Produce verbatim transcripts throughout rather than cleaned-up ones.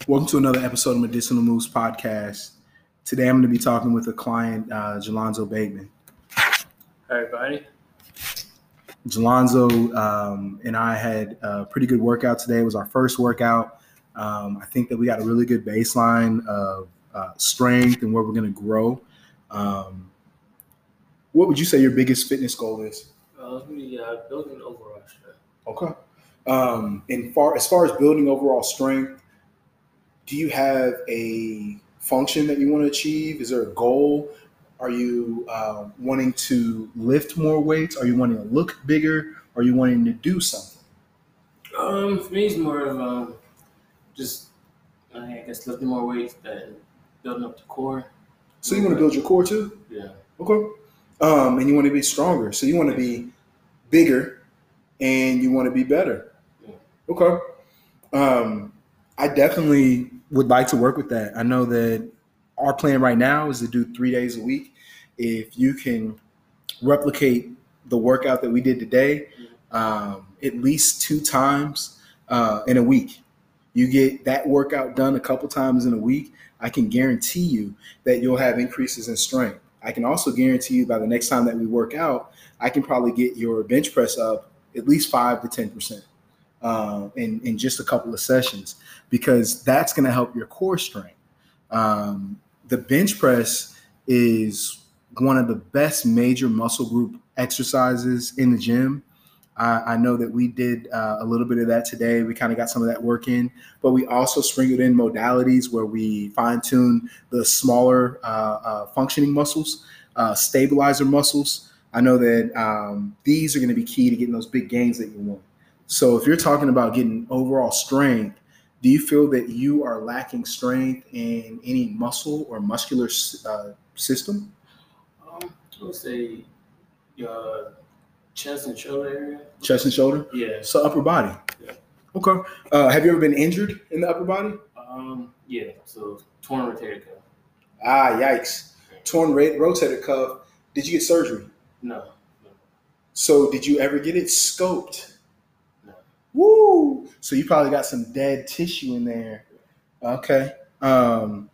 Welcome to another episode of Medicinal Moves Podcast. Today I'm going to be talking with a client, uh, Jalonzo Bateman. Hi, everybody. Jalonzo um, and I had a pretty good workout today. It was our first workout. Um, I think that we got a really good baseline of uh, strength and where we're going to grow. Um, what would you say your biggest fitness goal is? Uh, we uh, building overall strength. Okay. Um, and far as far as building overall strength, do you have a function that you want to achieve? Is there a goal? Are you uh, wanting to lift more weights? Are you wanting to look bigger? Are you wanting to do something? Um, for me, it's more of um, just I guess lifting more weights than building up the core. So you want to build your core too? Yeah. Okay. Um, and you want to be stronger. So you want to be bigger, and you want to be better. Yeah. Okay. Um, I definitely would like to work with that. I know that our plan right now is to do three days a week. If you can replicate the workout that we did today, um, at least two times uh, in a week, you get that workout done a couple times in a week, I can guarantee you that you'll have increases in strength. I can also guarantee you by the next time that we work out, I can probably get your bench press up at least five to ten percent. Uh, in, in just a couple of sessions, because that's going to help your core strength. Um, the bench press is one of the best major muscle group exercises in the gym. I, I know that we did uh, a little bit of that today. We kind of got some of that work in, but we also sprinkled in modalities where we fine tune the smaller uh, uh, functioning muscles, uh, stabilizer muscles. I know that um, these are going to be key to getting those big gains that you want. So if you're talking about getting overall strength, do you feel that you are lacking strength in any muscle or muscular uh, system? Um, I would say your chest and shoulder area. Chest and shoulder? Yeah. So upper body? Yeah. Okay. Uh, have you ever been injured in the upper body? Um, yeah. So torn rotator cuff. Ah, yikes. Torn ra- rotator cuff. Did you get surgery? No. no. So did you ever get it scoped? No. Woo! So you probably got some dead tissue in there. Okay. Um,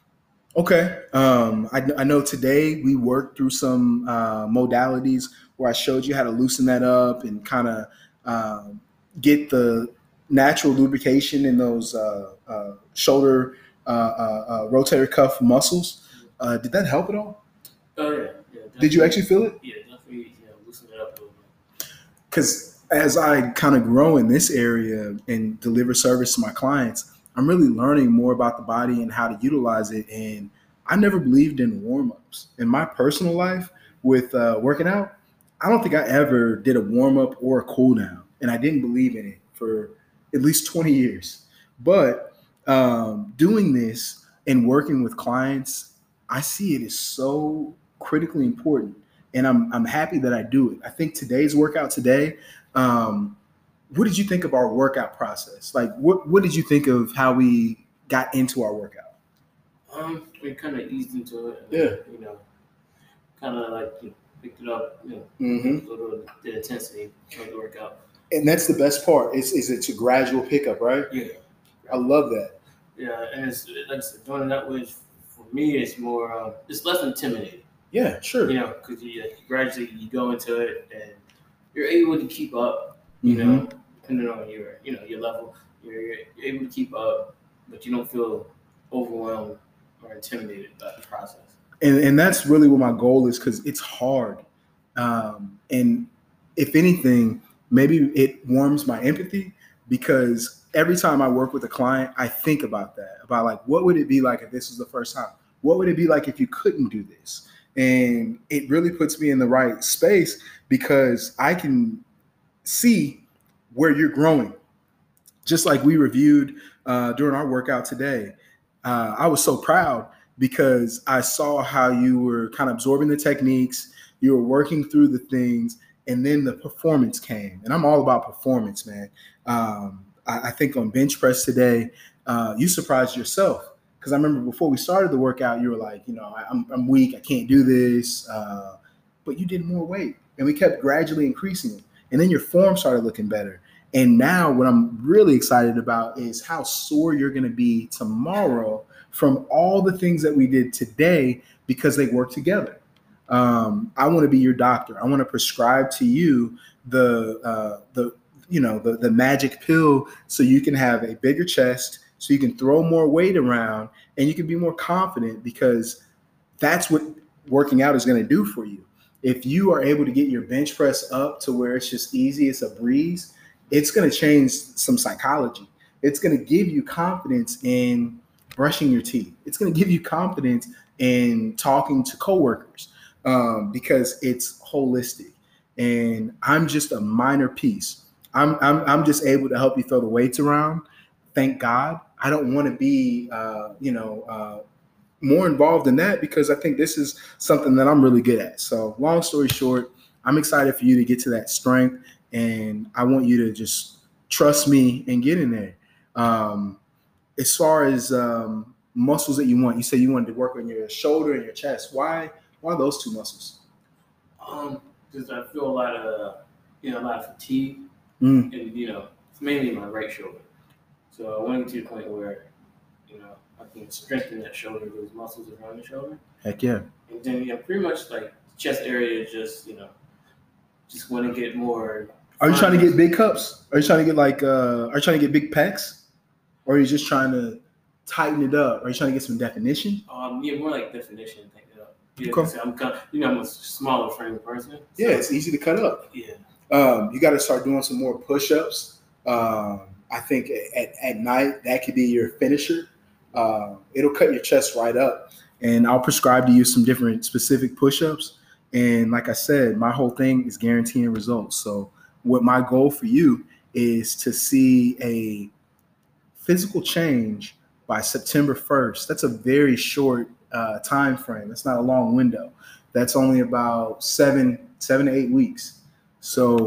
okay. Um, I, I know today we worked through some uh, modalities where I showed you how to loosen that up and kind of um, get the natural lubrication in those uh, uh, shoulder uh, uh, uh, rotator cuff muscles. Uh, did that help at all? Oh, yeah. yeah Did you actually feel it? Yeah, definitely. Yeah, loosen it up a little bit. Because as I kind of grow in this area and deliver service to my clients, I'm really learning more about the body and how to utilize it. And I never believed in warm-ups. In my personal life with uh, working out, I don't think I ever did a warm-up or a cool-down. And I didn't believe in it for at least twenty years. But um, doing this and working with clients, I see it as so critically important. And I'm I'm happy that I do it. I think today's workout today, um, what did you think of our workout process? Like, what, what did you think of how we got into our workout? Um, we kind of eased into it. And, Yeah. You know, kind of like you know, picked it up, you know, Mm-hmm. a little the intensity of the workout. And that's the best part. Is is it's a gradual pickup, right? Yeah. I love that. Yeah, and it's like I said, doing it that way for me, it's more, um, it's less intimidating. Yeah, sure. You know, because you, you gradually you go into it and you're able to keep up. You Mm-hmm. know, depending on your you know your level, you're, you're able to keep up, but you don't feel overwhelmed or intimidated by the process. And and that's really what my goal is, because it's hard. Um, and if anything, maybe it warms my empathy, because every time I work with a client, I think about that, about like, what would it be like if this was the first time? What would it be like if you couldn't do this? And it really puts me in the right space, because I can see where you're growing. Just like we reviewed uh, during our workout today, uh, I was so proud because I saw how you were kind of absorbing the techniques, you were working through the things, and then the performance came. And I'm all about performance, man. Um, I, I think on bench press today, uh, you surprised yourself. Because I remember before we started the workout, you were like, you know, I, I'm, I'm weak, I can't do this. Uh, but you did more weight, and we kept gradually increasing it. And then your form started looking better. And now what I'm really excited about is how sore you're going to be tomorrow from all the things that we did today because they work together. Um, I want to be your doctor. I want to prescribe to you the uh, the you know the the magic pill so you can have a bigger chest, so you can throw more weight around, and you can be more confident because that's what working out is going to do for you. If you are able to get your bench press up to where it's just easy, it's a breeze, it's going to change some psychology. It's going to give you confidence in brushing your teeth. It's going to give you confidence in talking to coworkers um, because it's holistic. And I'm just a minor piece. I'm, I'm, I'm just able to help you throw the weights around. Thank God. I don't want to be, uh, you know, uh, more involved in that because I think this is something that I'm really good at. So long story short, I'm excited for you to get to that strength, and I want you to just trust me and get in there. Um, as far as um, muscles that you want, you said you wanted to work on your shoulder and your chest. Why? Why those two muscles? Um, because I feel a lot of, you know, a lot of fatigue, Mm. and you know, it's mainly my right shoulder. So I want to get to the point where, you know, I can strengthen that shoulder, those muscles around the shoulder. Heck yeah. And then, you know, pretty much like chest area is just, you know, just want to get more. Are you trying to get big cups? Are you trying to get like, uh, are you trying to get big pecs? Or are you just trying to tighten it up? Are you trying to get some definition? Um, yeah, more like definition, tighten it up. Yeah, Okay. I'm kind of, you know, I'm a smaller frame person. So, Yeah, it's easy to cut up. Yeah. Um, you got to start doing some more push-ups. Um, I think at, at night, that could be your finisher. Uh, it'll cut your chest right up. And I'll prescribe to you some different specific push-ups. And like I said, my whole thing is guaranteeing results. So what my goal for you is to see a physical change by September first. That's a very short uh, time frame. That's not a long window. That's only about seven, seven to eight weeks. So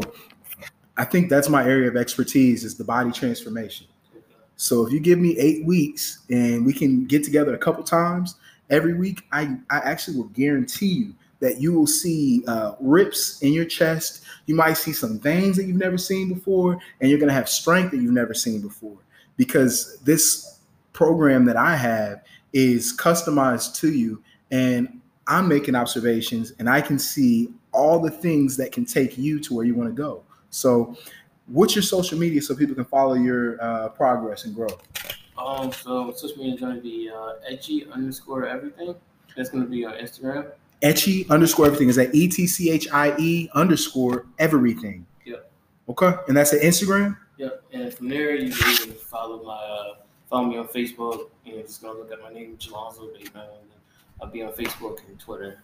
I think that's my area of expertise is the body transformation. So if you give me eight weeks and we can get together a couple times every week, I, I actually will guarantee you that you will see uh, rips in your chest. You might see some veins that you've never seen before, and you're going to have strength that you've never seen before because this program that I have is customized to you, and I'm making observations and I can see all the things that can take you to where you want to go. So what's your social media so people can follow your uh, progress and growth? Um, so social media is going to be uh, etchy underscore everything. That's going to be on Instagram. Etchy underscore everything. Is that E T C H I E underscore everything? Yep. Okay. And that's at Instagram? Yep. And from there, you can even follow my uh, follow me on Facebook. And you're just going to look at my name, Jelonzo Bateman. I'll be on Facebook and Twitter.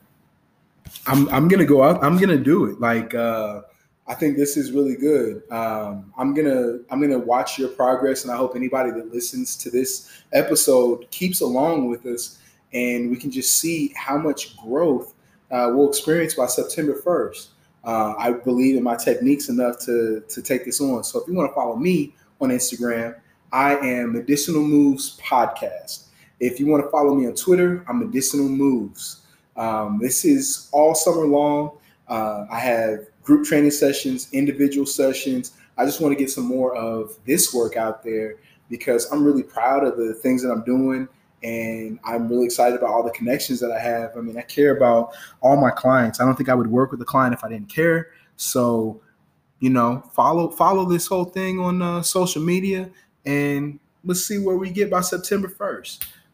I'm I'm gonna go out. I'm gonna do it. Like uh, I think this is really good. Um, I'm gonna I'm gonna watch your progress, and I hope anybody that listens to this episode keeps along with us, and we can just see how much growth uh, we'll experience by September first. Uh, I believe in my techniques enough to to take this on. So if you want to follow me on Instagram, I am Medicinal Moves Podcast. If you want to follow me on Twitter, I'm Medicinal Moves. Um, this is all summer long. Uh, I have group training sessions, individual sessions. I just want to get some more of this work out there because I'm really proud of the things that I'm doing. And I'm really excited about all the connections that I have. I mean, I care about all my clients. I don't think I would work with a client if I didn't care. So, you know, follow follow this whole thing on uh, social media, and let's see where we get by September first.